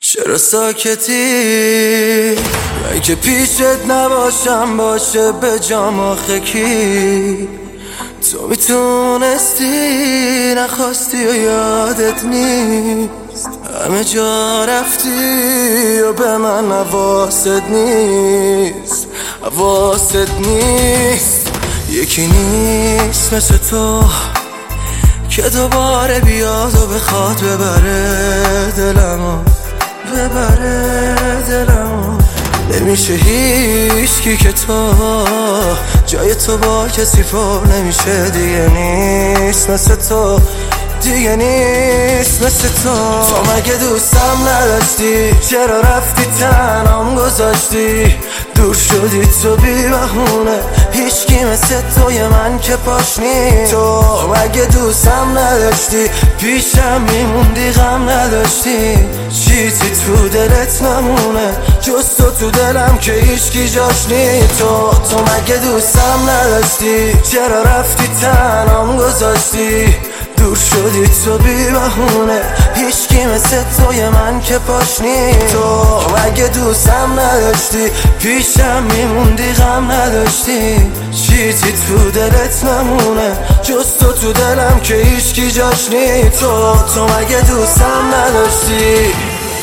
چرا ساکتی؟ اگه پیشت نباشم باشه به جام آخه کی؟ تو میتونستی نخواستی و یادت نیست، همه جا رفتی و به من حواست نیست، حواست نیست. یکی نیست مثل تو که دوباره بیاد و بخواد ببره دلمو، ببره دلمو. نمیشه هیچکی که تو جای تو با کسی پر نمیشه، دیگه نیست مثل تو، دیگه نیست مثل تو. تو مگه دوستم نداشتی؟ چرا رفتی تنهام گذاشتی؟ دور شدی تو بی بهونه، هیچکی مثل توی من که پاش نیست. تو مگه دوستم نداشتی؟ پیشم میموندی غم نداشتی، چیزی تو دلت نمونه جز تو دلم که هیچکی جاش نیست. تو مگه دوستم نداشتی؟ چرا رفتی تنهام گذاشتی؟ دور شدی تو بی بهونه، هیچکی مثل توی من که پاش نیست. تو مگه دوستم نداشتی؟ پیشم میموندی غم نداشتی، چیزی تو دلت نمونه جز تو دلم که هیچکی جاش نیست. تو مگه دوستم نداشتی؟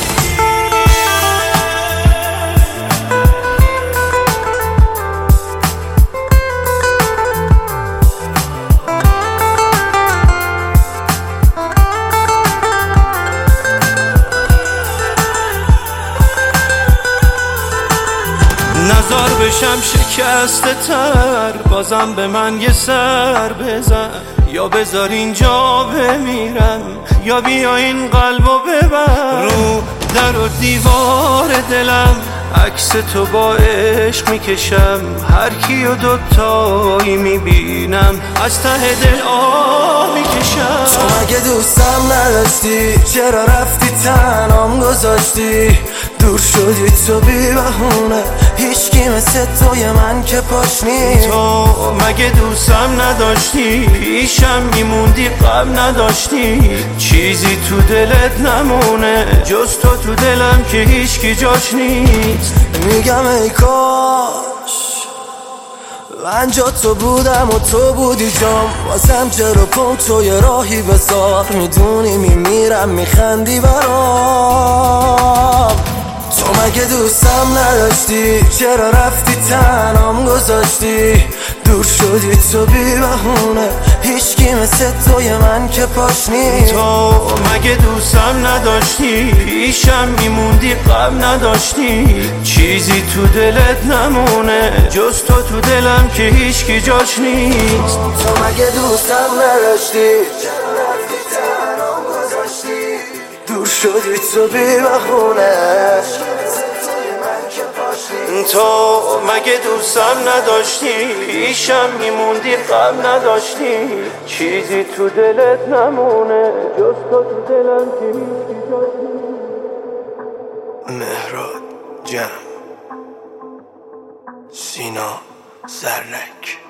نزار بشم شکسته تر، بازم به من یه سر بزن، یا بذار اینجا بمیرم یا بیا این قلبو ببر. رو در و دیوار دلم عکس تو با عشق میکشم، هر کیو دوتایی میبینم از ته دل آه میکشم. تو مگه دوستم نداشتی؟ چرا رفتی تنهام گذاشتی؟ دور شدی تو بی بهونه، هیچکی مثل توی من که پاش نیست. تو مگه دوستم نداشتی؟ پیشم میموندی غم نداشتی، چیزی تو دلت نمونه جز تو دلم که هیچکی جاش نیست. میگم ای کاش من جا تو بودم و تو بودی جام، واسم چرا پم توی راهی بذار، میدونی میمیرم میخندی برام. تو مگه دوستم نداشتی؟ چرا رفتی تنهام گذاشتی؟ دور شدی تو بی بهونه، هیچکی مثل توی من که پاش نیست. تو مگه دوستم نداشتی؟ پیشم میموندی غم نداشتی، چیزی تو دلت نمونه جز تو دلم که هیچکی جاش نیست. تو مگه دوستم نداشتی؟ چرا رفتی تنهام گذاشتی؟ دور شدی تو بی بهونه، تو مگه دوستم نداشتی؟ پیشم میموندی غم نداشتی، چیزی تو دلت نمونه جز تو دلم که هیچکی جاش نیست. مهراد جمع، سینا زرنک.